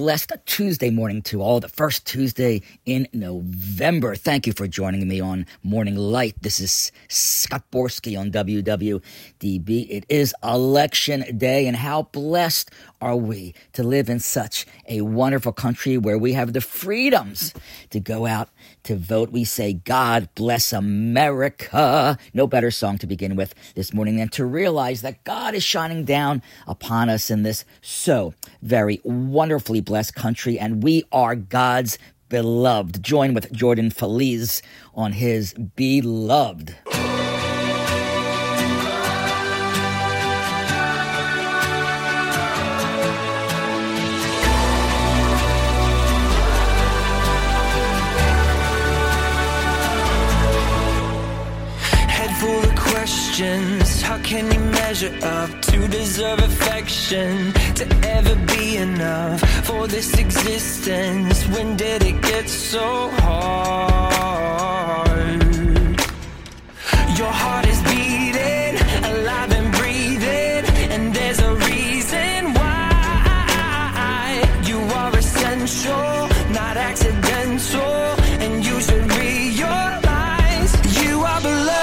blessed Tuesday morning to all, the first Tuesday in November. Thank you for joining me on Morning Light. This is Scott Borsky on WWDB. It is election day, and how blessed are we to live in such a wonderful country where we have the freedoms to go out to vote. We say, God bless America. No better song to begin with this morning than to realize that God is shining down upon us in this so very wonderfully blessed country, and we are God's beloved. Join with Jordan Feliz on his Beloved. How can you measure up to deserve affection, to ever be enough for this existence? When did it get so hard? Your heart is beating, alive and breathing, and there's a reason why. You are essential, not accidental, and you should realize you are beloved.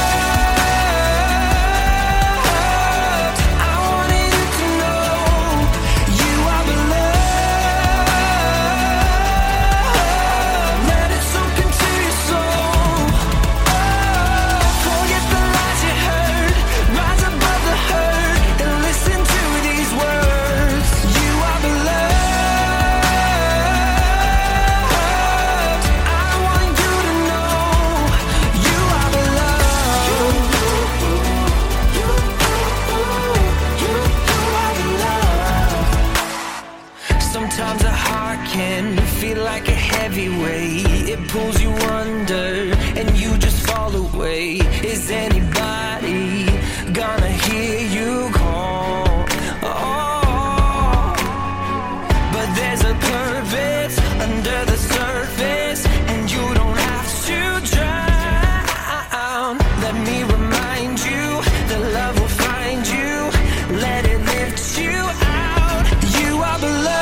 Sometimes a heart can feel like a heavy weight. It pulls you under and you just fall away. Is anybody gonna hear you call? Oh, but there's a purpose under the surface, and you don't have to drown. Let me remind you that love will find you. Let it lift you out. You are beloved.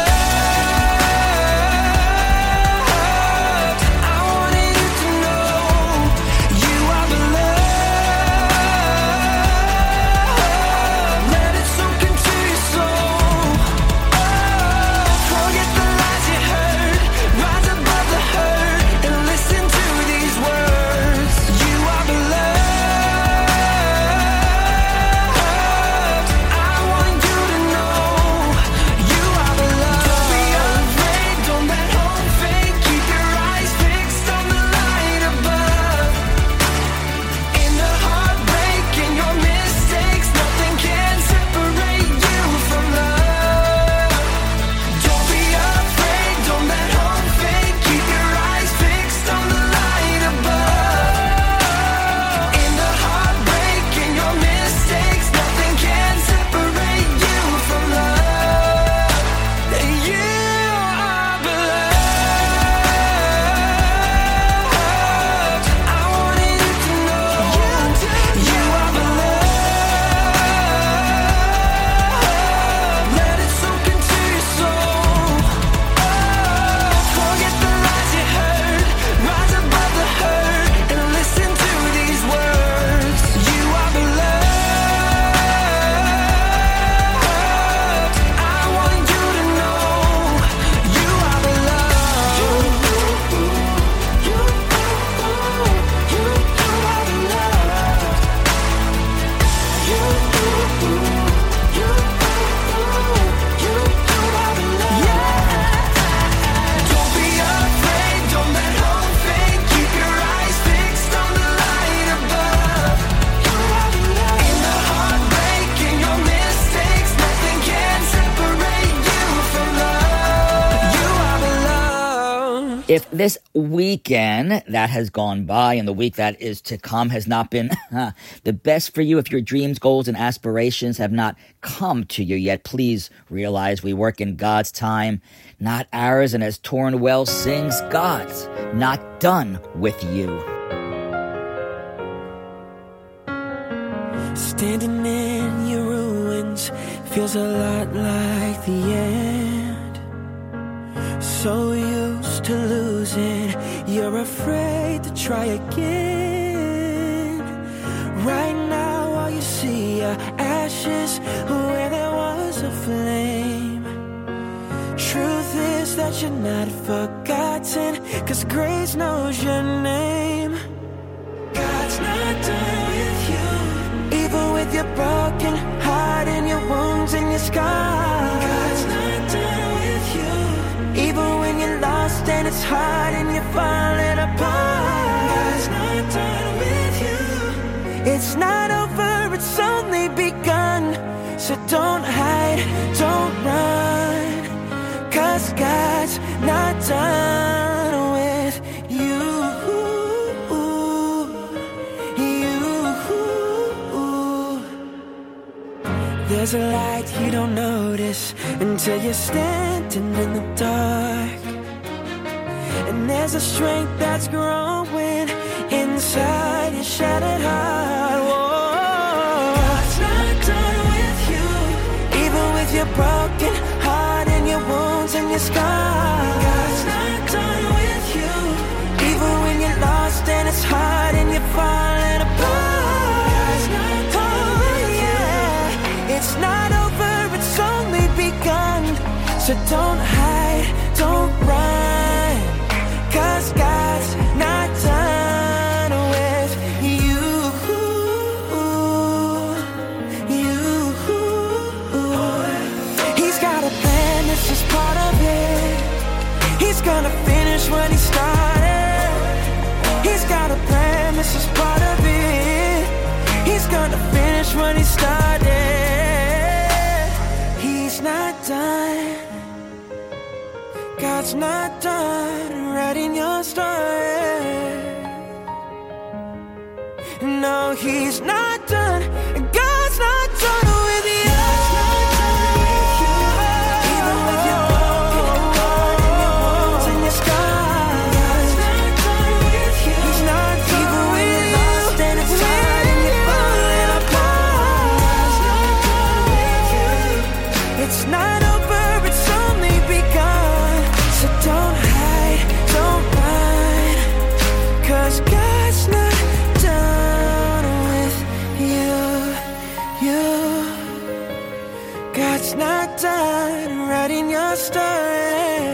If this weekend that has gone by and the week that is to come has not been the best for you, if your dreams, goals, and aspirations have not come to you yet, please realize we work in God's time, not ours. And as Torrin Wells sings, God's not done with you. Standing in your ruins feels a lot like the end. So used to losing, you're afraid to try again. Right now all you see are ashes where there was a flame. Truth is that you're not forgotten, 'cause grace knows your name. God's not done with you, even with your broken heart and your wounds and your scars. God's not done with you, even when you're lost and it's hard and you're falling apart. God's not done with you. It's not over, it's only begun. So don't hide, don't run, 'cause God's not done with you. There's a light you don't notice until you're standing in the dark. And there's a strength that's growing inside your shattered heart. Whoa. God's not done with you, even with your broken heart and your wounds and your scars. God's not done with you, even when you're lost and it's hard and you're falling apart. God's not done with you. It's not over, it's only begun. So don't hide, don't run, 'cause God's not done with you. He's got a plan, this is part of it. He's gonna finish what he started. He's got a plan, this is part of it. He's gonna finish what he started. He's not done. God's not done writing your story. No, he's not done. God's not done with you. God's not done with you. Even with your broken heart and your wounds and your scars. God's not done with you. He's not done. Even when you're lost and it's hard and you're falling apart. God's not done with you. It's not over, it's only begun. So don't hide, don't run, 'cause God's not done with you. God's not done writing your story.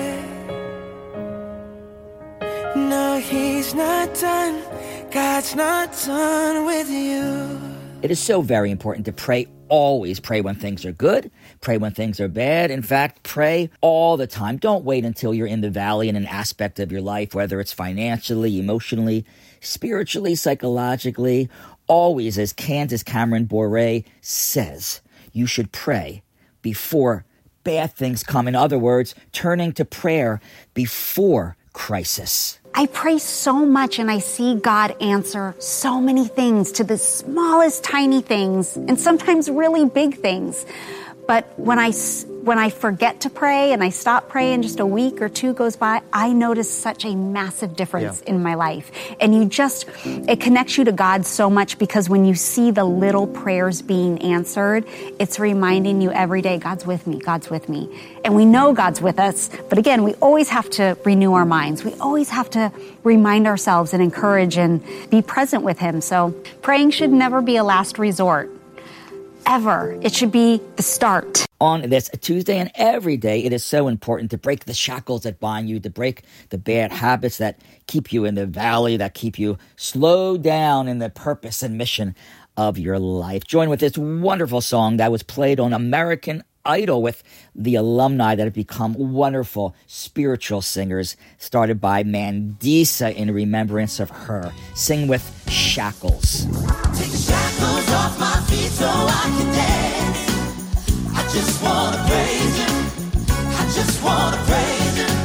No, he's not done. God's not done with you. It is so very important to pray. Always pray when things are good. Pray when things are bad. In fact, pray all the time. Don't wait until you're in the valley in an aspect of your life, whether it's financially, emotionally, spiritually, psychologically. Always, as Candace Cameron Bure says, you should pray before bad things come. In other words, turning to prayer before crisis. I pray so much and I see God answer so many things, to the smallest tiny things and sometimes really big things. But when I forget to pray and I stop praying, just a week or two goes by, I notice such a massive difference in my life. And it connects you to God so much, because when you see the little prayers being answered, it's reminding you every day, God's with me, God's with me. And we know God's with us, but again, we always have to renew our minds. We always have to remind ourselves and encourage and be present with Him. So praying should never be a last resort. Ever. It should be the start. On this Tuesday and every day, it is so important to break the shackles that bind you, to break the bad habits that keep you in the valley, that keep you slowed down in the purpose and mission of your life. Join with this wonderful song that was played on American Idol with the alumni that have become wonderful spiritual singers, started by Mandisa in remembrance of her. Sing with Shackles. Take the shackles off my feet so I can dance. I just wanna praise you. I just wanna praise you.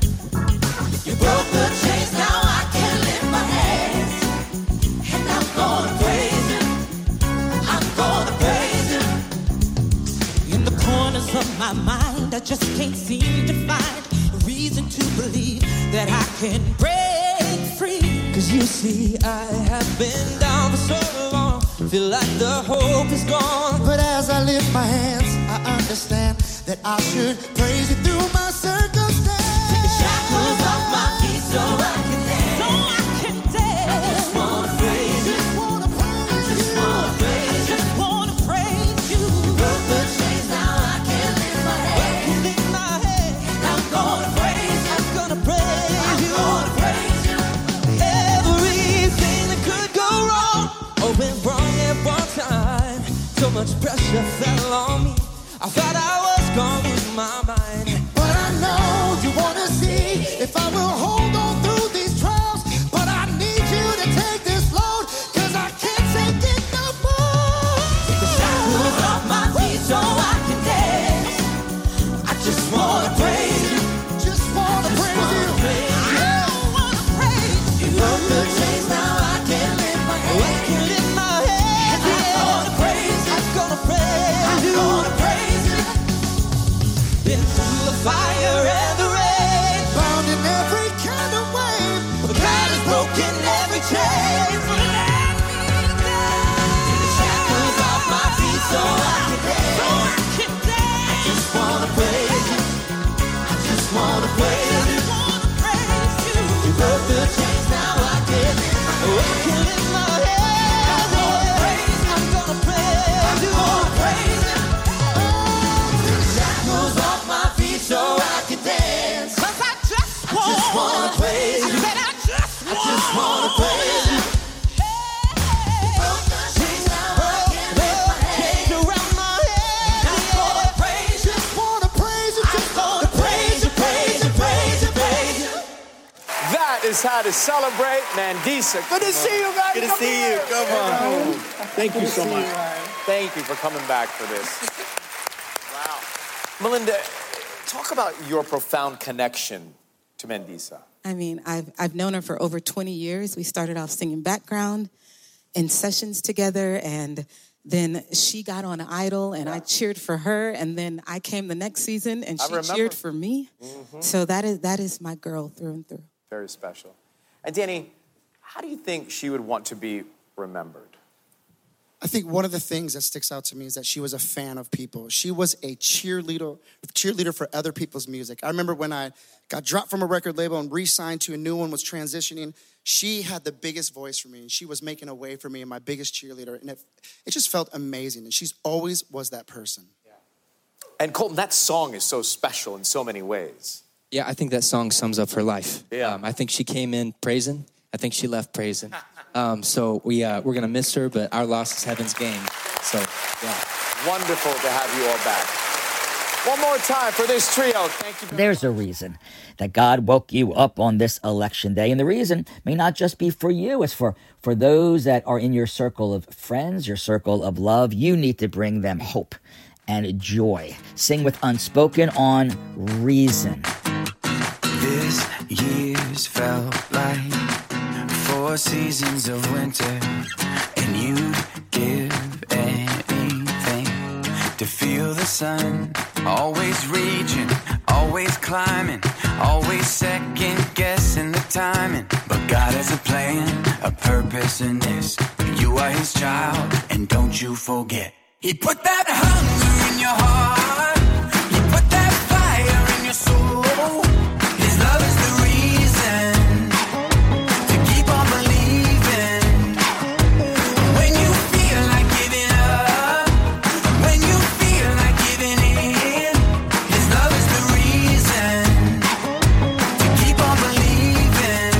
You broke the chains, now I can lift my hands. And I'm gonna praise you. I'm gonna praise you. In the corners of my mind, I just can't seem to find a reason to believe that I can break free. 'Cause you see, I have been down for so long, feel like the hope is gone. But as I lift my hands, I understand that I should praise you through my circumstance. much pressure fell on me. I thought I was gonna lose my mind. But I know you wanna see if I will hold on through these trials. But I need you to take this load, 'cause I can't take it no more. Take the shackles off my feet so I can dance. I just wanna praise you. Just wanna praise you. I wanna praise you. You broke the chains, now I can lift my hands. I can lift my hands. I'm gonna praise you. I'm gonna praise you. I'm gonna praise you. Been through the fire and the rain, Bound in every kind of way. but God has broken every chain. Let me down. The shackles off my feet so I can dance. I just wanna praise you. I just wanna praise you. You broke the chains, now I can lift my I can lift my hands. I'm gonna praise you. I'm gonna praise you. praise you. The shackles off my feet so I can dance. 'Cause I just wanna praise you. I just Wanna praise you. Broke the chains, now I can lift my hands. around my head. Just wanna praise you. Just wanna praise you. Just wanna praise you, praise you, praise you, praise you. That is how to celebrate Mandisa. Good to see you guys. Good to see you. Come on. Thank you so much. Thank you for coming back for this. Wow. Melinda, talk about your profound connection to Mandisa. I mean, I've known her for over 20 years. We started off singing background in sessions together, and then she got on Idol, and I cheered for her, and then I came the next season, and she cheered for me. So that is my girl through and through. Very special. And Danny, how do you think she would want to be remembered? I think one of the things that sticks out to me is that she was a fan of people. She was a cheerleader for other people's music. I remember when I got dropped from a record label and re-signed to a new one, was transitioning, she had the biggest voice for me, and she was making a way for me and my biggest cheerleader, and it just felt amazing, and she's always was that person. Yeah. And Colton, that song is so special in so many ways. Yeah, I think that song sums up her life. Yeah. I think she came in praising. I think she left praising. So we're going to miss her, but our loss is heaven's gain. So, yeah. Wonderful to have you all back. One more time for this trio. Thank you. There's a reason that God woke you up on this election day. And the reason may not just be for you. It's for those that are in your circle of friends, your circle of love. You need to bring them hope and joy. Sing with Unspoken on Reason. This year's felt like 4 seasons of winter, and you'd give anything to feel the sun. Always reaching, always climbing, always second guessing the timing. But God has a plan, a purpose in this. You are his child, and don't you forget. He put that hunger in your heart. He put that fire in your soul. His love is the reason to keep on believing. When you feel like giving up, when you feel like giving in, his love is the reason to keep on believing.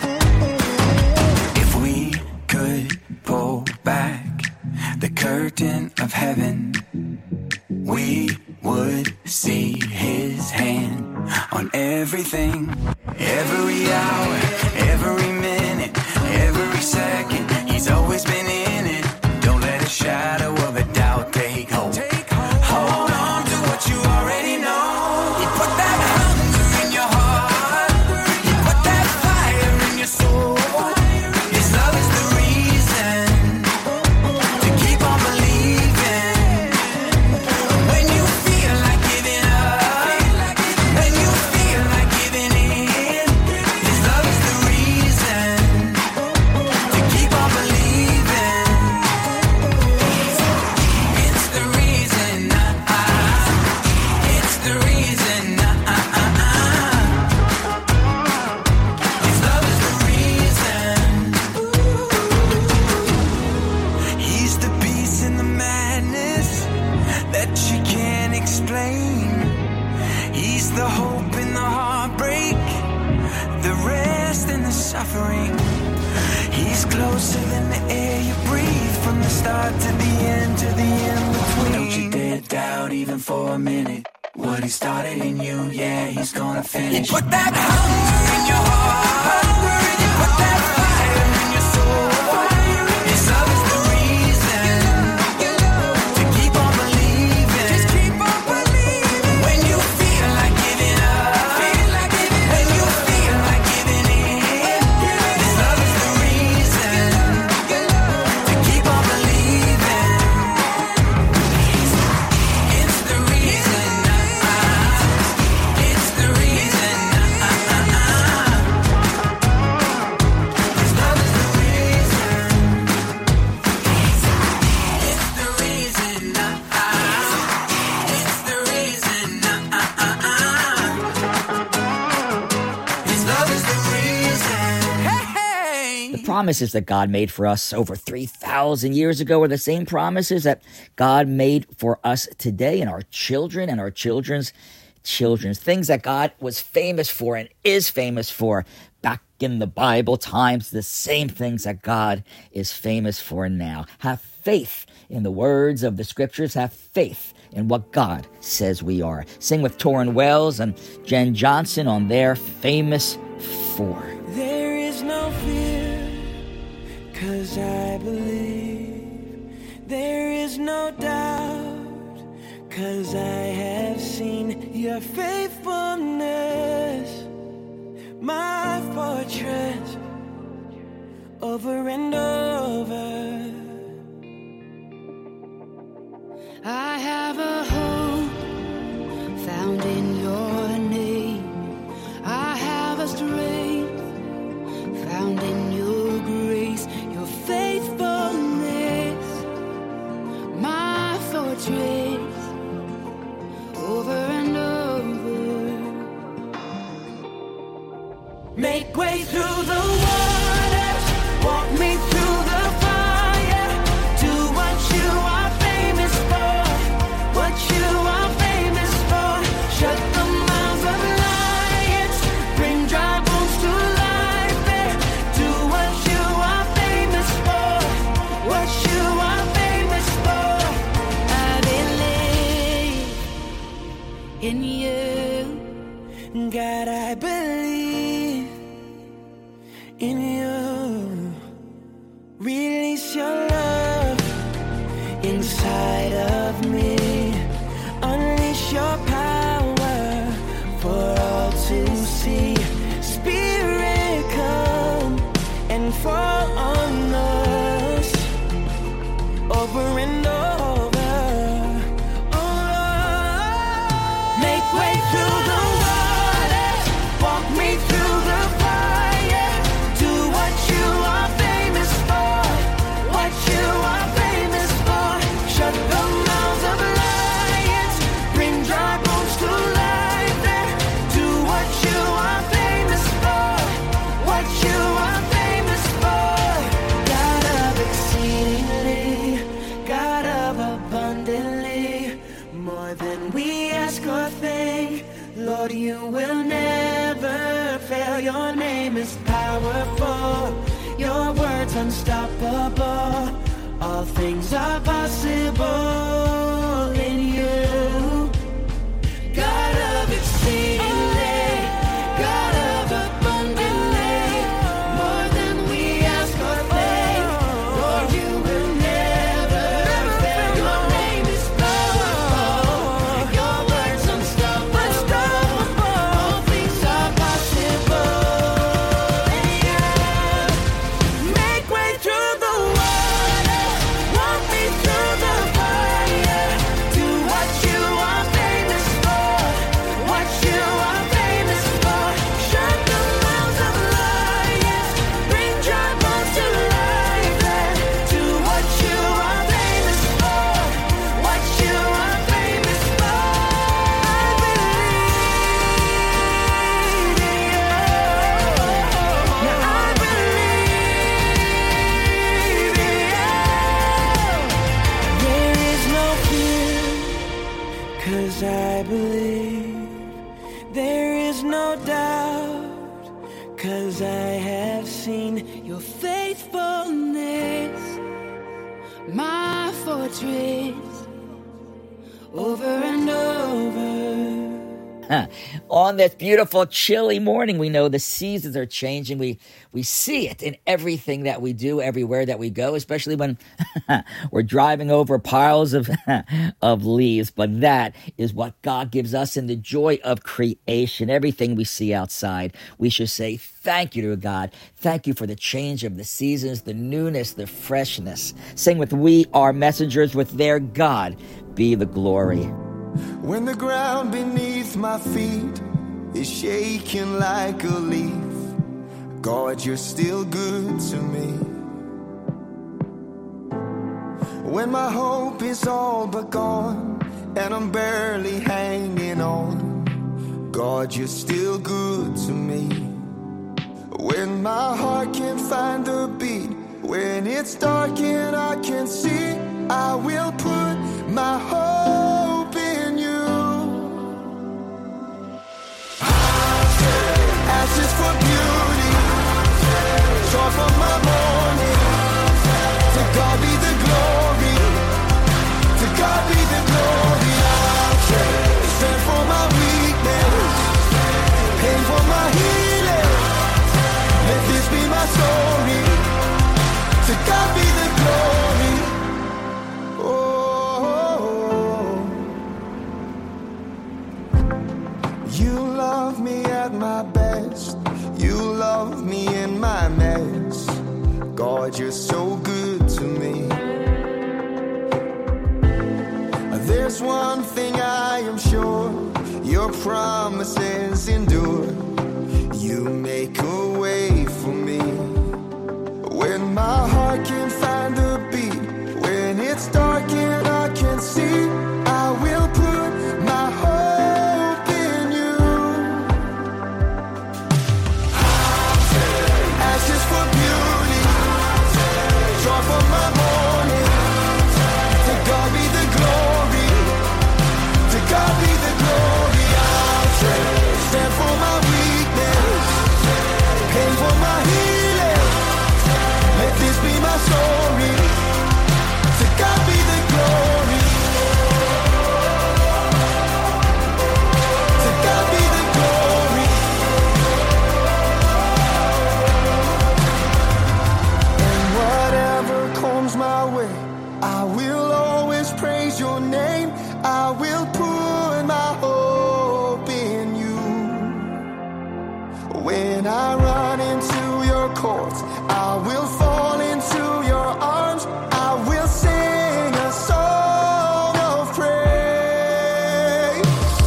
If we could pull back the curtain of heaven, we would see his hand on everything. Every hour, every minute, every second, he's always been in it. Don't let a shadow of a doubt take hold. Hold on to what you already know. He put that hunger in your heart. He put that fire in your soul. His love is the reason to keep on believing. When you feel like giving up, when you feel like giving in, his love is the reason to keep on believing. It's the reason, it's the reason, his love is the reason. He's the peace in the madness that you can't explain. He's the hope in the heartbreak, the rest in the suffering. He's closer than the air you breathe, from the start to the end, to the in-between. Don't you dare doubt even for a minute. What he started in you, yeah, he's gonna finish. Put that hunger in your heart, put that fire in your soul. His love is the reason to keep on believing. Just keep on believing. When you feel like giving up, when you feel like giving in, his love is the reason to keep on believing. It's the reason. It's the reason. His love is the reason. It's the reason. It's the reason. His love is the reason. Hey. The promises that God made for us over 3,000 years ago are the same promises that God made for us today and our children and our children's children. Things that God was famous for and is famous for back in the Bible times, the same things that God is famous for now. Have faith in the words of the scriptures. Have faith in what God says we are. Sing with Torrin Wells and Jen Johnson on their Famous For. There is no fear, 'cause I believe. There is no doubt, 'cause I have seen your faithfulness. My fortress, over and over. I have a hope found in your name. I have a strength found in your grace, your faithfulness, my fortress, over and over. Make way through the waters, walk me through the fire. Do what you are famous for, what you are famous for. Shut the mouths of lions, bring dry bones to life there. Do what you are famous for, what you are famous for. I believe in you. God, I believe in you. Release your love inside of me. Unleash your power for all to see. Spirit, come and fall on us over and over. Make way through the waters, walk me through the fire. Do what you are famous for, what you are famous for. Shut the mouths of lions, bring dry bones to life there. Do what you are famous for, what you are famous for. God of exceedingly, God of abundantly, more than we ask or think. Lord, you will never fail. Your name is powerful, your word's unstoppable. All things are possible in you. God of exceedingly, God of abundantly, more than we ask or think. Lord, you will never fail. Your name is powerful, your word's unstoppable. All things are possible in you. Make way through the water, walk me through the fire. Do what you are famous for, what you are famous for. Shut the mouths of lions, bring dry bones to life there. Do what you are famous for, what you are famous for. I believe in you. Now I believe in you. There is no fear, 'cause I believe. There is no doubt, 'cause I have seen your faithfulness. my fortress, over and over. On this beautiful, chilly morning, we know the seasons are changing. We see it in everything that we do, everywhere that we go, especially when we're driving over piles of leaves. But that is what God gives us in the joy of creation. Everything we see outside, we should say thank you to God. Thank you for the change of the seasons, the newness, the freshness. Sing with We Are Messengers with their God be the glory. When the ground beneath my feet is shaking like a leaf, God, you're still good to me. When my hope is all but gone and I'm barely hanging on, God, you're still good to me. When my heart can't find a beat, when it's dark and I can't see, I will put my hope in you. Ashes for beauty, joy for my morning. To God be the glory, to God be the glory. Strength for my weakness, pain for my healing. Let this be my story, to God be the glory. You love me at my best. You love me in my mess. God, you're so good to me. There's one thing I am sure, your promises endure. You make a way for me. When my heart can't find a beat, when it's dark and I can't see, I will put my hope in you. Ashes for beauty, joy for my morning. To God be the glory, to God be the glory. I'll stand for my weakness, pain for my healing. Let this be my story, to God be the glory. To God be the glory. And whatever comes my way, I will always praise your name. I will put my hope in you. When I run into your courts, I will fall into your arms. I will sing a song of praise.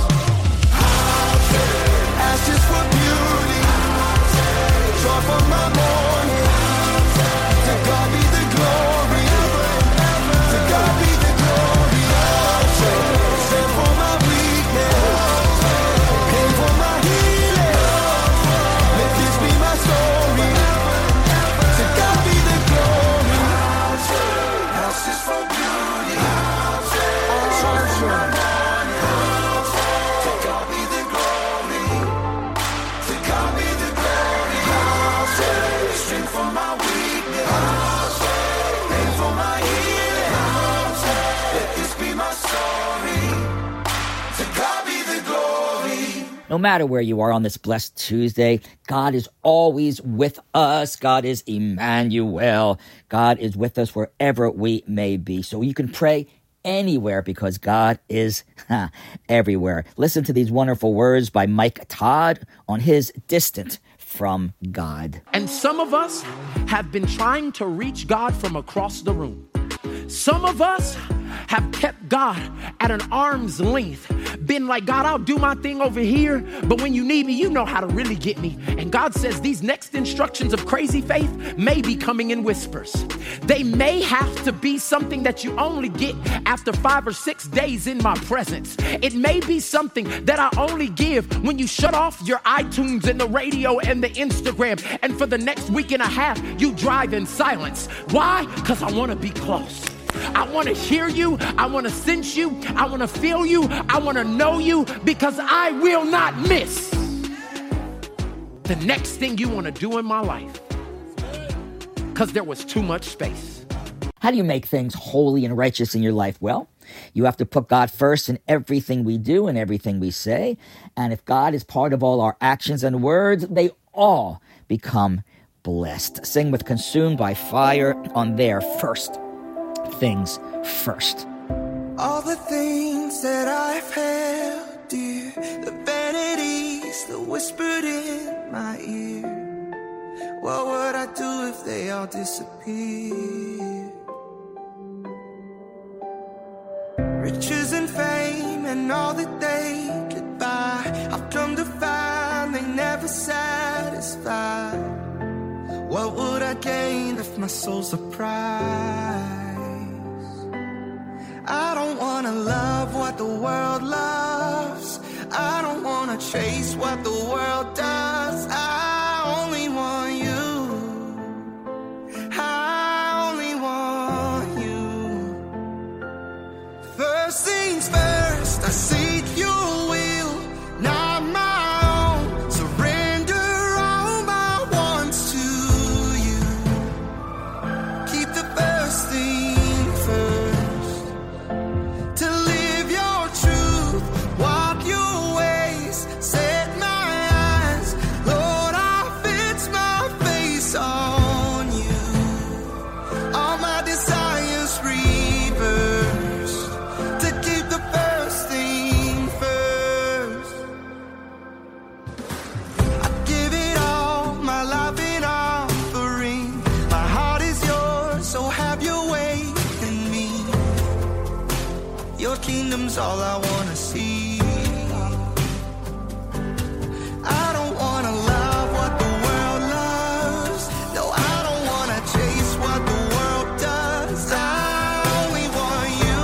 Ashes for beauty, joy for my morning. To God be the glory, to God be the glory. Stand for my weakness, pain for my healing. Let this be my story, to God be the glory. Ashes for beauty, joy for my morning. To God be the glory, to God be the glory. Strength for my weakness, pain for my healing. Let this be my story, to God be the glory. No matter where you are on this blessed Tuesday, God is always with us. God is Emmanuel. God is with us wherever we may be. So you can pray anywhere because God is everywhere. Listen to these wonderful words by Mike Todd on his Distant from God. And some of us have been trying to reach God from across the room. Some of us have kept God at an arm's length, been like, God, I'll do my thing over here, but when you need me, you know how to really get me. And God says these next instructions of crazy faith may be coming in whispers. They may have to be something that you only get after 5 or 6 days in my presence. It may be something that I only give when you shut off your iTunes and the radio and the Instagram, and for the next week and a half, you drive in silence. Why? Because I want to be close. I want to hear you. I want to sense you. I want to feel you. I want to know you, because I will not miss the next thing you want to do in my life, because there was too much space. How do you make things holy and righteous in your life? Well, you have to put God first in everything we do and everything we say. And if God is part of all our actions and words, they all become blessed. Sing with Consumed by Fire on their First Things First. All the things that I've held dear, the vanities that whispered in my ear, what would I do if they all disappeared? Riches and fame and all that they could buy, I've come to find they never satisfy. What would I gain if my soul's a prize? I don't wanna love what the world loves. I don't wanna chase what the world does. I only want you. I only want you. First things first, I seek your will, not my own. Surrender all my wants to you. Keep the first thing first. To live your truth, walk your ways, set my eyes. Lord, I fix my face on you. All my desires reversed. To keep the first thing first. I give it all, my life in offering. My heart is yours, so have your way in me. Your kingdom's all I wanna see. I don't wanna love what the world loves. No, I don't wanna chase what the world does. I only want you.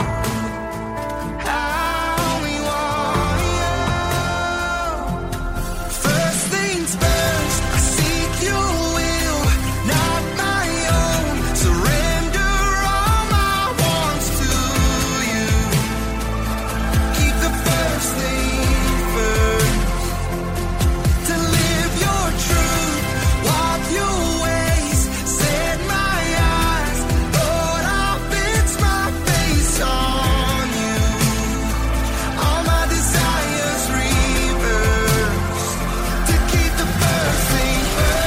I only want you. First things first, I seek your will, not my own. Surrender all my wants to you. Keep the first thing first. To live your truth, walk your ways, set my eyes. Lord, I'll fix my face on you. All my desires reversed. To keep the first thing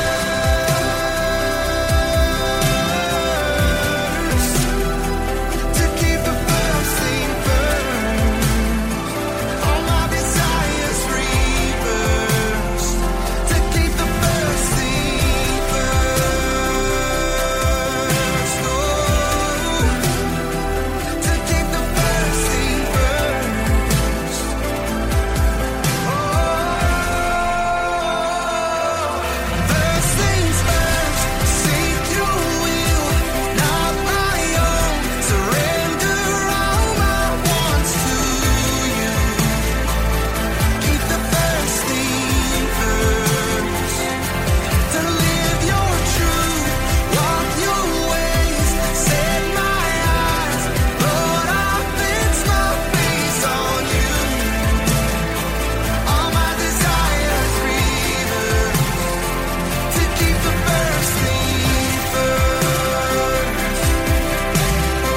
first. To keep the first thing first. All my desires reversed. To keep the first thing first. Oh, to keep the first thing first. First things first, seek your will, not my own. Surrender all my wants to you. Keep the first thing first. To live your truth, walk your ways, set my eyes. Lord, I fix my face on you. All my desires reversed. To keep the first thing first. Oh,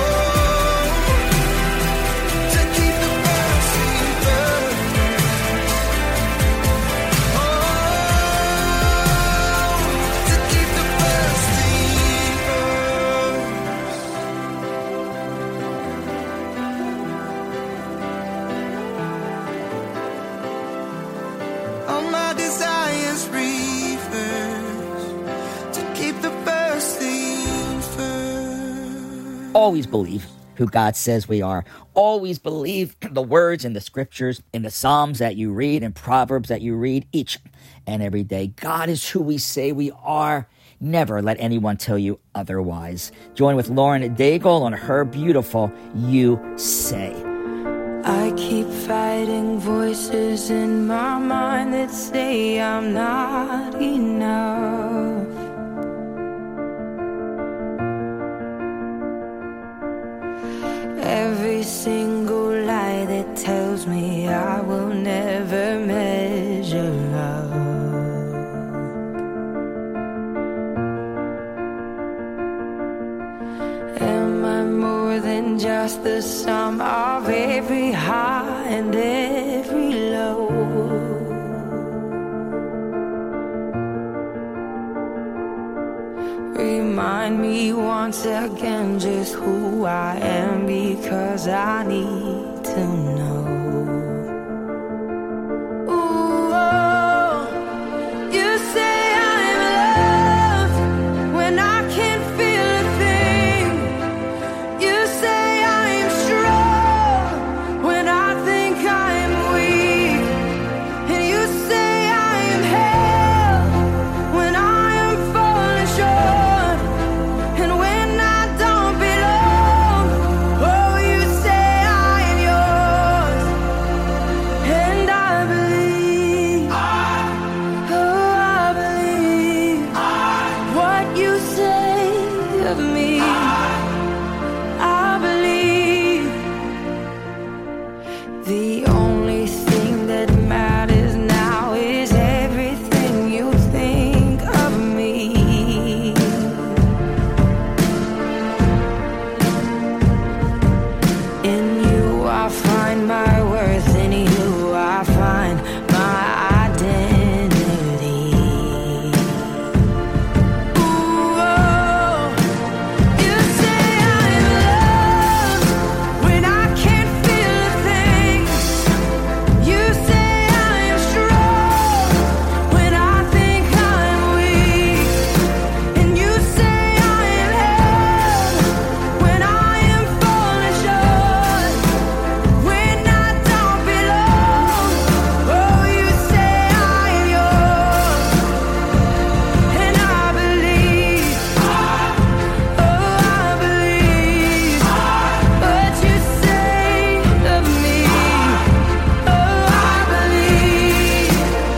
to keep the first thing first. Oh, to keep the first thing first. All my desires reversed. To keep the first thing first. Always believe who God says we are. Always believe the words in the scriptures, in the Psalms that you read, and Proverbs that you read each and every day. God is who we say we are. Never let anyone tell you otherwise. Join with Lauren Daigle on her beautiful You Say. I keep fighting voices in my mind that say I'm not enough. Every single lie that tells me I will never measure up. than just the sum of every high and every low. Remind me once again just who I am, because I need to know. Ooh, oh, you say I'm loved when I can't feel a thing. You say I'm strong when I think I'm weak. And you say I am held when I am falling short. And when I don't belong, oh, you say I am yours. And I believe, oh, I believe what you say of me. I believe the only thing that matters now is everything you think of me. In you I find my worth, in you I find my identity. Ooh, oh, you say I'm loved when I can't feel a thing. You say I am strong when I think I'm weak. And you say I am held when I am falling short. When I don't belong, oh, you say I am yours. And I believe, oh, I believe what you say of me. Oh, I believe.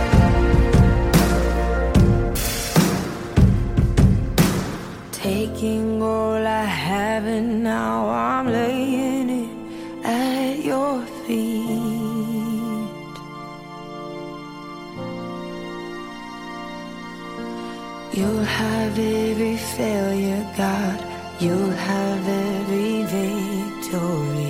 Taking all I have and now I'm laying it at your feet. You'll have every failure, God. You'll have every victory.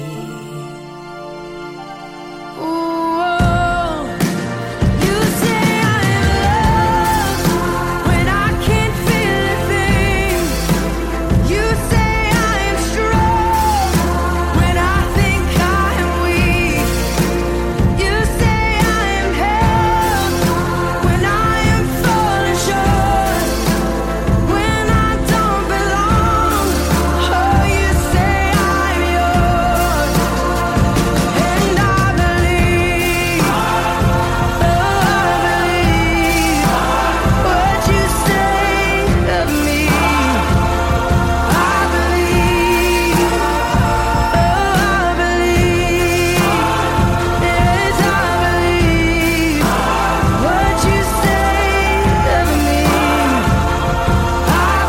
Ooh, oh, you say I'm loved when I can't feel a thing. You say I am strong when I think I am weak. You say I am held when I am falling short. When I don't belong, oh, you say I'm yours. And I believe, oh, I believe what you say of me. I believe, oh, I believe, yes, I believe what you say of me. I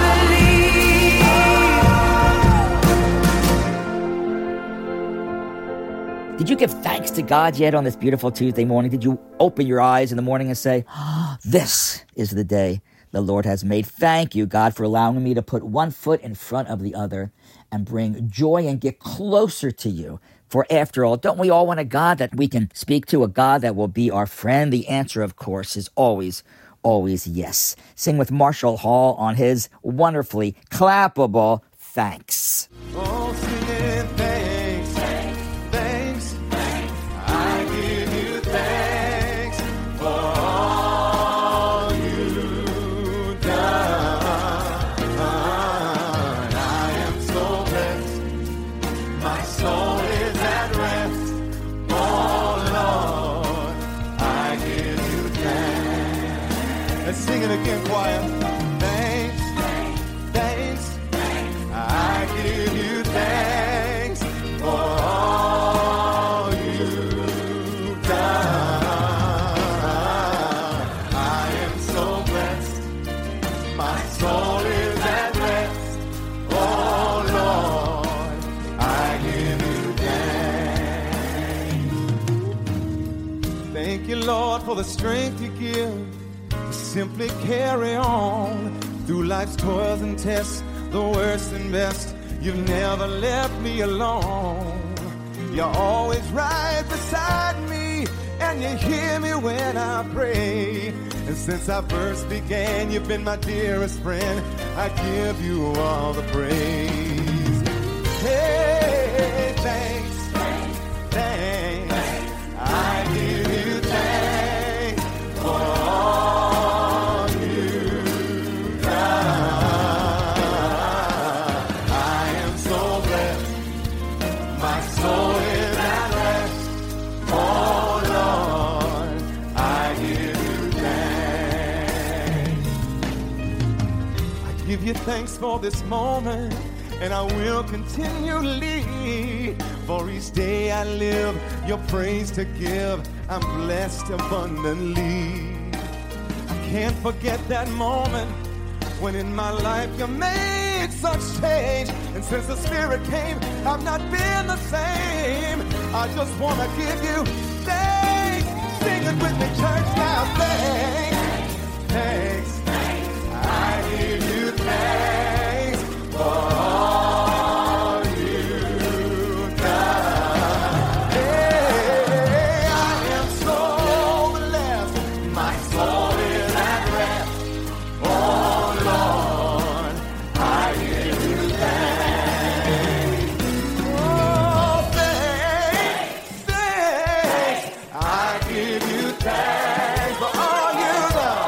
believe. Did you give thanks to God yet on this beautiful Tuesday morning? Did you open your eyes in the morning and say, this is the day the Lord has made. Thank you, God, for allowing me to put one foot in front of the other and bring joy and get closer to you. For after all, don't we all want a God that we can speak to, a God that will be our friend? The answer, of course, is always, always yes. Sing with Marshall Hall on his wonderfully clappable Thanks. Oh, singing thanks, thanks, I give you thanks for all you've done. I am so blessed, my soul is at rest. Oh Lord, I give you thanks. Let's sing it again, choir. Thanks, thanks, I give you thanks for all you've done. I am so blessed, my soul is at rest. Oh Lord, I give you thanks. Thank you, Lord, for the strength you give to simply carry on through life's toils and tests, the worst and best. You've never left me alone. You're always right beside me, and you hear me when I pray. And since I first began, you've been my dearest friend. I give you all the praise. Hey, thanks, thanks. I give you thanks for all you've done. I am so blessed. My soul is at rest. Oh Lord, I give you thanks. I give you thanks for this moment, and I will continually. For each day I live, your praise to give. I'm blessed abundantly. I can't forget that moment when in my life you made such change. And since the Spirit came, I've not been the same. I just want to give you thanks. Sing it with me, church, now. Thanks, thanks. I give you thanks for all you've done. Hey, I am so blessed. My soul is at rest. Oh Lord, I give you thanks. Oh, thanks, thanks. I give you thanks for all you've done.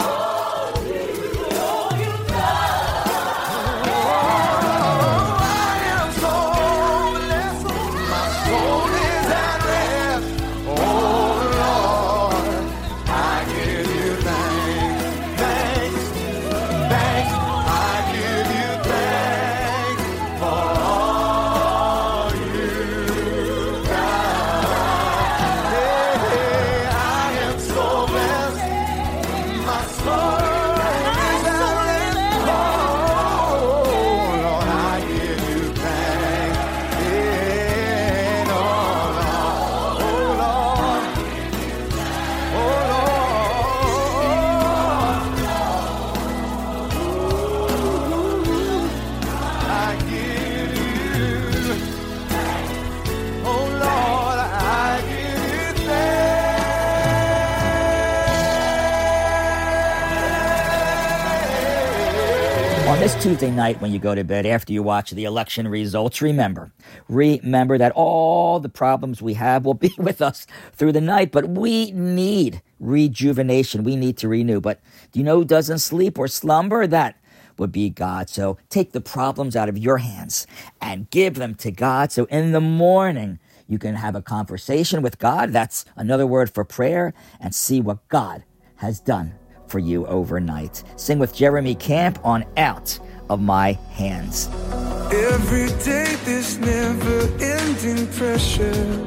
On this Tuesday night when you go to bed after you watch the election results, remember that all the problems we have will be with us through the night, but we need rejuvenation. We need to renew. But do you know who doesn't sleep or slumber? That would be God. So take the problems out of your hands and give them to God. So in the morning, you can have a conversation with God. That's another word for prayer, and see what God has done for you overnight. Sing with Jeremy Camp on Out of My Hands. Every day this never-ending pressure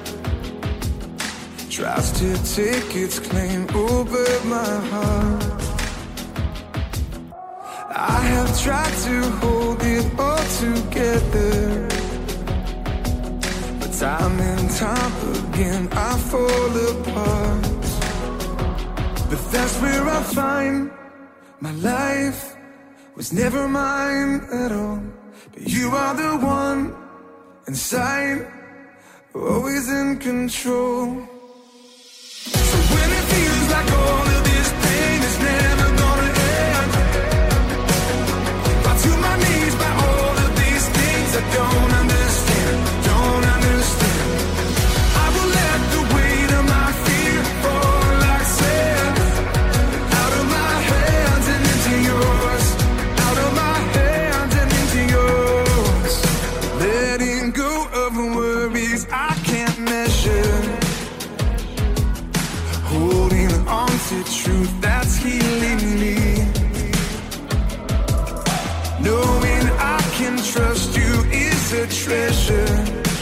tries to take its claim over my heart. I have tried to hold it all together, but time and time again I fall apart. But that's where I find my life was never mine at all. But you are the one inside, always in control. So when it feels like all of this pain is never gonna end, fall to my knees by all of these things I don't understand, don't understand. I will let the weight of my fear fall like sand, out of my hands and into yours, out of my hands and into yours. Letting go of worries I can't measure, holding on to truth that's healing me, knowing I can trust you is a treasure.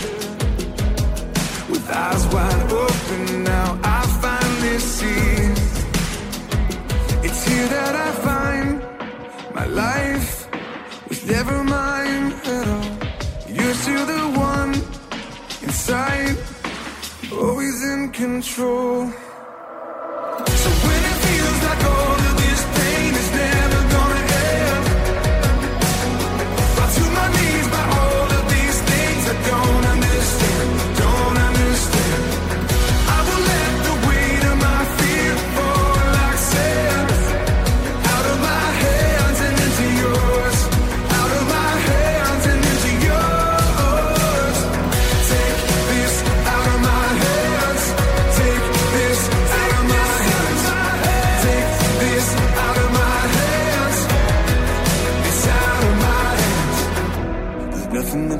With eyes wide open now I finally see, it's here that I find my life was never mine at all. You're still the one inside, always in control. So when it feels like all of this pain is never gonna end, fall to my knees by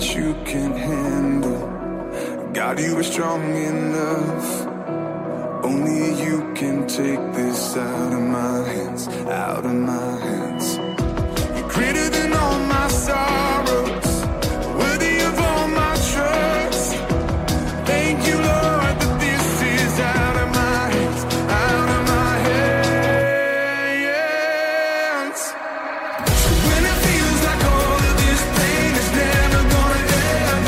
that you can handle. God, you are strong enough. Only you can take this out of my hands, out of my hands. You're greater than all my sorrows, worthy of all my trust. Thank you, Lord, that this is out of my hands, out of my hands. So when it feels like all of this pain is never gonna end,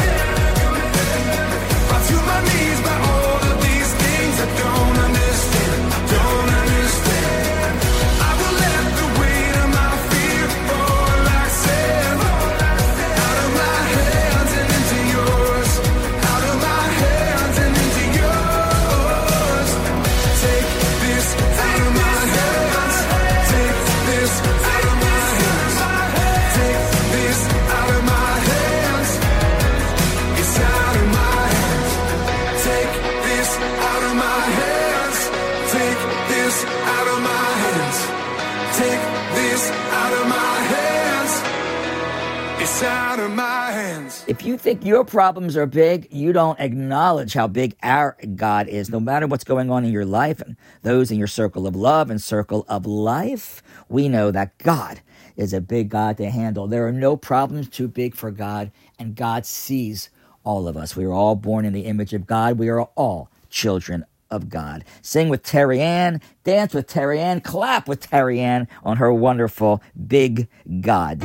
I feel my knees by all of these things I don't understand, don't understand. I will let the weight of my fear fall like sand, out of my hands and into yours, out of my hands and into yours. Take this out of my hands, take this out of my hands, take this out of my hands. It's out of my hands. Take this out of my hands. Take this out of my hands. Take this out of my hands. It's out of my hands. If you think your problems are big, you don't acknowledge how big our God is. No matter what's going on in your life and those in your circle of love and circle of life, we know that God is a big God to handle. There are no problems too big for God, and God sees all of us. We are all born in the image of God. We are all children of God. Sing with Terry Ann, dance with Terry Ann, clap with Terry Ann on her wonderful Big God.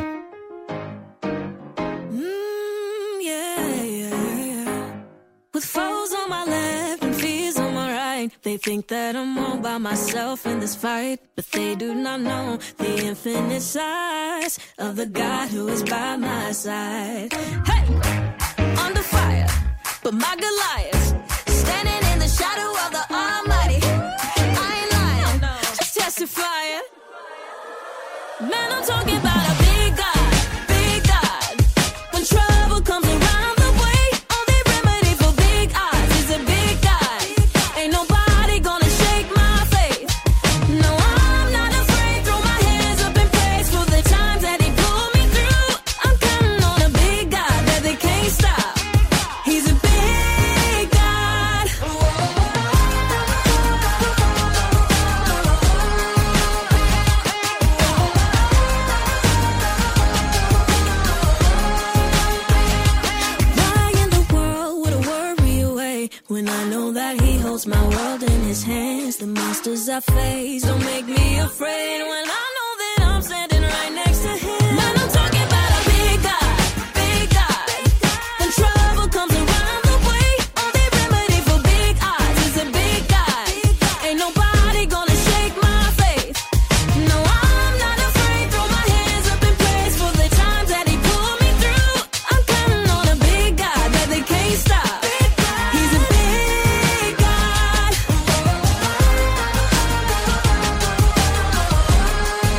With foes on my left and fears on my right, they think that I'm all by myself in this fight, but they do not know the infinite size of the God who is by my side. Hey, under fire, but my Goliath standing in the shadow of the Almighty. I ain't lying, just testifying. Man, I'm talking about a big God, big God. When trouble comes around the way, only remedy for big odds is a big God. Ain't nobody gonna shake my faith. No, I'm not afraid. Throw my hands up in praise for the times that He pulled me through. I'm counting on a big God that they can't stop. He's a big God. Why in the world would I worry away when I know that He holds my world in His hands? The monsters I face don't make me afraid when I know that I'm standing right next to Him. Man, I'm talking about a big God, big God. When trouble comes around the way, only remedy for big odds is a big God. Ain't nobody gonna shake my faith. No, I'm not afraid. Throw my hands up in praise for the times that He pulled me through. I'm counting on a big God that they can't stop. He's a big God.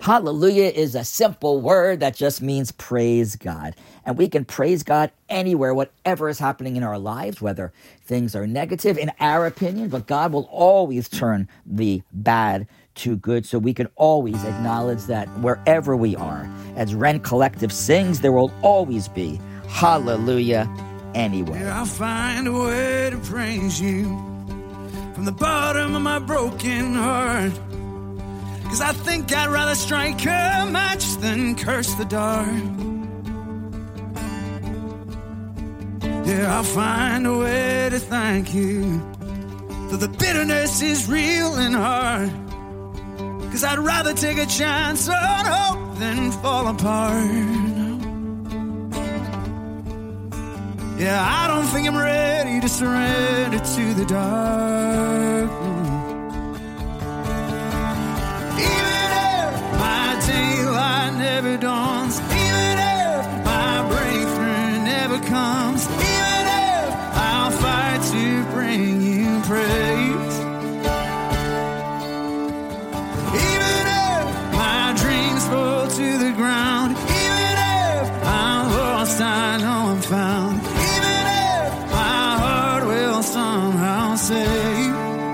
Hallelujah is a simple word that just means praise God. And we can praise God anywhere, whatever is happening in our lives, whether things are negative in our opinion, but God will always turn the bad to good. So we can always acknowledge that wherever we are, as Ren Collective sings, there will always be hallelujah anyway. I'll find a way to praise you from the bottom of my broken heart. 'Cause I think I'd rather strike a match than curse the dark. Yeah, I'll find a way to thank you, though the bitterness is real and hard. 'Cause I'd rather take a chance on hope than fall apart. Yeah, I don't think I'm ready to surrender to the dark. Even if my daylight never dawns, even if my breakthrough never comes, even if I'll fight to bring you praise, even if my dreams fall to the ground, even if I'm lost, I know I'm found, even if my heart will somehow say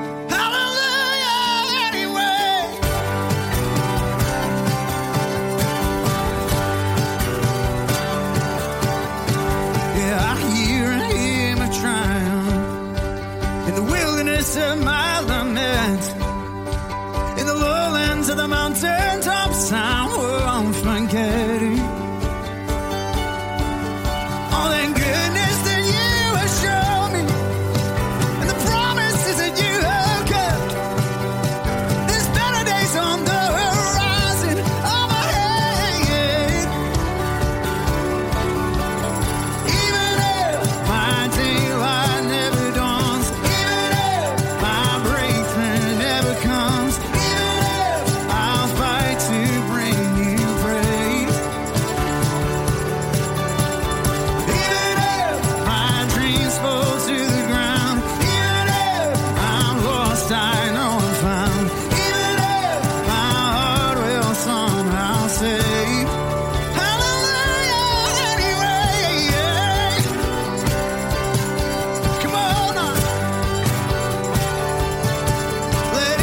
of my lament. In the lowlands of the mountain tops, I won't forget it. All that goodness that you have shown me, and the promises that you have kept. There's better days on the horizon of my head. Even if my daylight never dawns, my breakthrough never comes, even if I'll fight to bring you praise, even if my dreams fall to the ground, even if I'm lost, I know I'm found, even if my heart will somehow say hallelujah anyway. Come on now. Let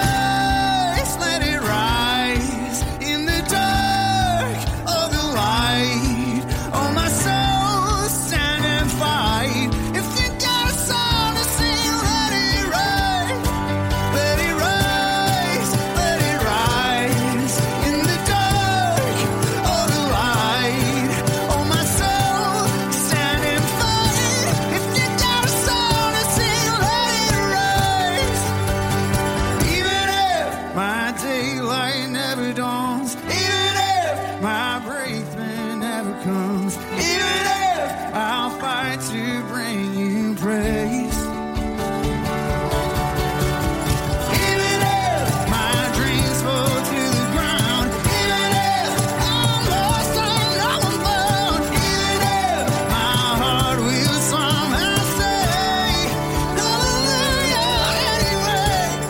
it rise in the dark of the light. Oh, my soul, stand and fight. If you got a song to sing, let it rise. Let it rise, let it rise in the dark of the light. Oh, my soul, stand and fight. If you got a song to sing, let it rise. Even if my daylight never dawns, even if my breakthrough never comes, even if I'll fight to bring you praise, even if my dreams fall to the ground, even if I'm lost, I know I'm found, even if my heart will somehow say hallelujah anyway.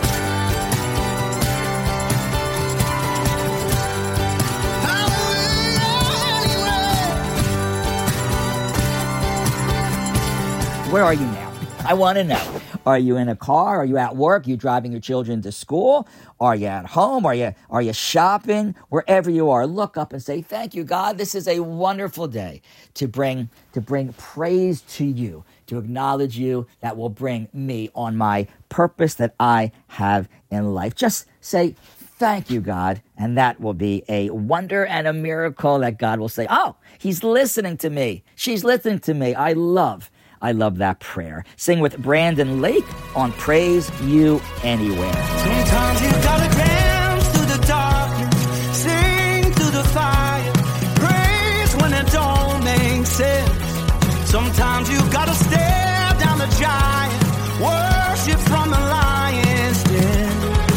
Where are you now? I want to know. Are you in a car? Are you at work? Are you driving your children to school? Are you at home? Are you shopping? Wherever you are, look up and say, thank you, God. This is a wonderful day to bring praise to you, to acknowledge you. That will bring me on my purpose that I have in life. Just say, thank you, God. And that will be a wonder and a miracle that God will say, oh, he's listening to me. She's listening to me. I love that prayer. Sing with Brandon Lake on Praise You Anywhere. Sometimes you gotta dance through the darkness, sing through the fire, praise when it don't make sense. Sometimes you gotta stare down the giant, worship from the lion's den.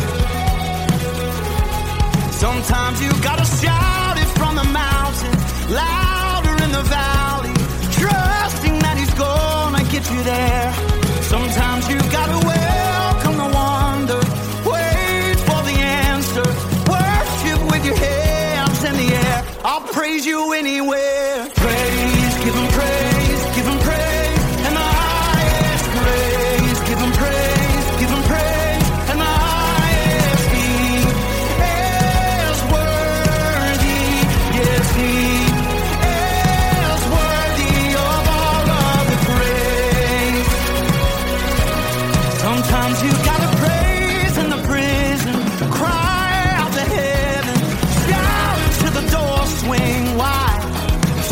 Sometimes you gotta shout it from the mountain, louder in the valley, trusting that he's gonna get you there. Sometimes you gotta welcome the wonder, wait for the answer, worship with your head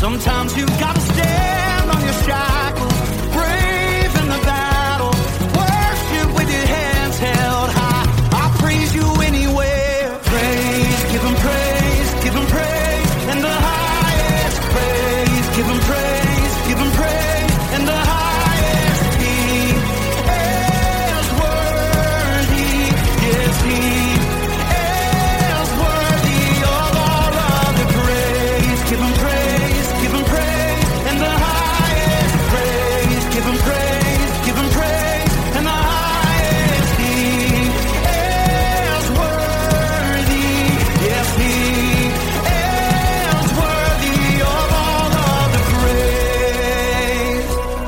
Sometimes you gotta stand on your shackles, brave in the battle, worship with your hands held high. I praise you anywhere. Praise, give him praise, give him praise, and the highest praise. Give him praise, give him praise, and the highest. He is worthy, yes, he is worthy of all of the praise. Give him praise, give him praise, and the highest praise. Give him praise, give him praise, and the highest. He is worthy, yes, he is worthy of all of the praise.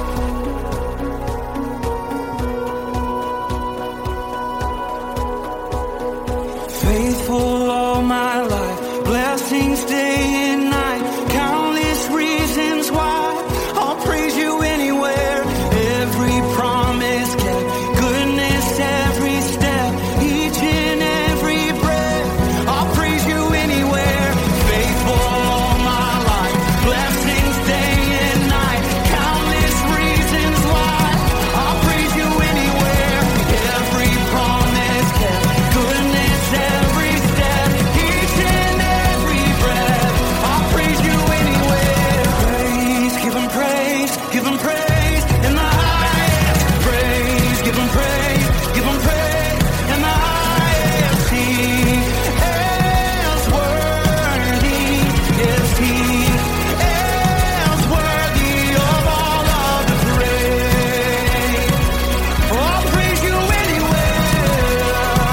Faithful all my life, blessings day and night, countless reasons why I'll praise you anywhere. Every promise kept, goodness every step, each and every breath, I'll praise you anywhere. Faithful all my life, blessings day and night, countless reasons why I'll praise you anywhere. Every promise kept, goodness every step, each and every breath, I'll praise you anywhere. Praise, give him praise, give him praise, and the highest praise. Give him praise, give him praise, and the highest. He is worthy, yes, he is worthy of all of the praise. Oh, I'll praise you anywhere.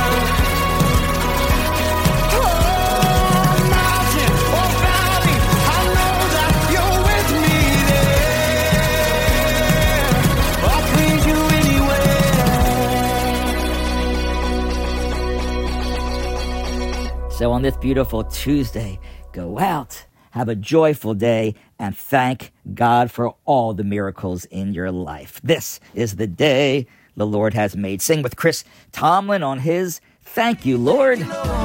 Oh, mountain or valley, I know that you're with me there. I'll praise you anywhere. So on this beautiful Tuesday, go out, have a joyful day, and thank God for all the miracles in your life. This is the day the Lord has made. Sing with Chris Tomlin on his Thank You, Lord.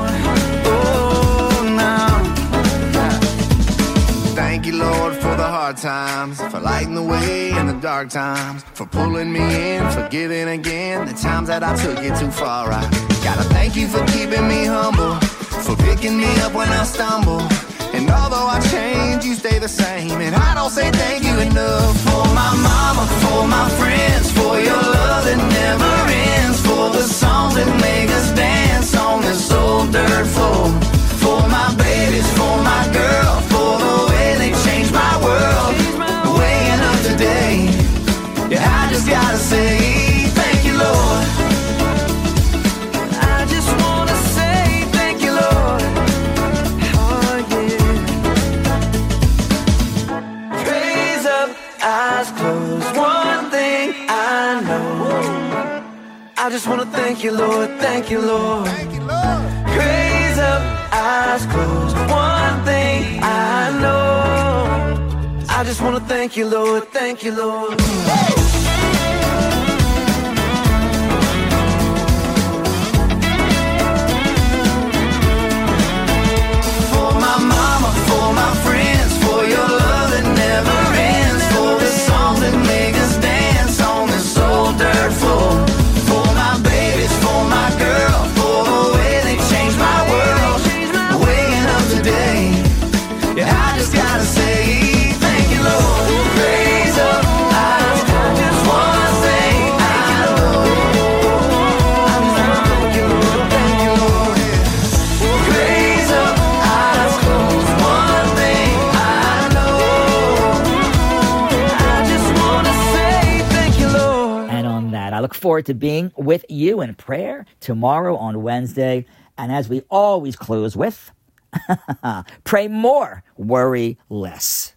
Thank you, Lord, for the hard times, for lighting the way in the dark times, for pulling me in, for giving again the times that I took it too far. I gotta thank you for keeping me humble, for picking me up when I stumble. And although I change, you stay the same. And I don't say thank you enough for my mama, for my friends, for your love that never ends, for the songs that make us dance on this old dirt floor, for my babies, for my girl, for the way they changed my world, waking up today. Yeah, I just gotta say thank you, Lord. I just wanna say thank you, Lord. Oh, yeah. Praise up, eyes closed. One thing I know, I just wanna thank you, Lord. Thank you, Lord. Thank you, Lord. Praise up, eyes closed. One thing I know, I just wanna thank you, Lord. Thank you, Lord. For my mama, for my friends, for your love that never ends, for the songs that make us dance on this old dirt floor, for my babies, for my girl, for the way they changed my world, waking up today. Yeah, I just gotta say thank you, Lord. Praise up, eyes closed. Just one thing I know, I just wanna thank you, Lord. Thank you, Lord. Praise up, eyes closed. One thing I know, I just wanna say thank you, Lord. And on that, I look forward to being with you in prayer tomorrow on Wednesday. And as we always close with, pray more, worry less.